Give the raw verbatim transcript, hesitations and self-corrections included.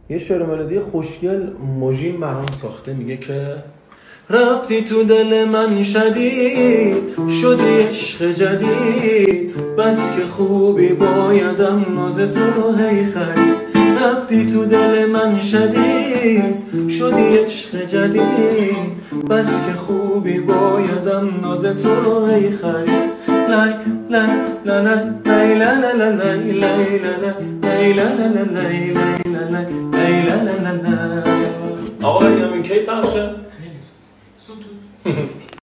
یه شعر ملودی خوشگل موژین برام ساخته، میگه که رفتی تو دل من شدید، شدی عشق جدید، بس که خوبی بایدم ناز تو رو هی خرید. رفتی تو دل من شدید، شدی عشق جدید، بس که خوبی بایدم ناز تو رو هی خرید. لای لای لا لا لای لا لا لا لای لای لا لا لای لا لا لا لای لای لا لا لای لا لا لا. آقا بگم این کی پخشه؟ خیلی زود. زود.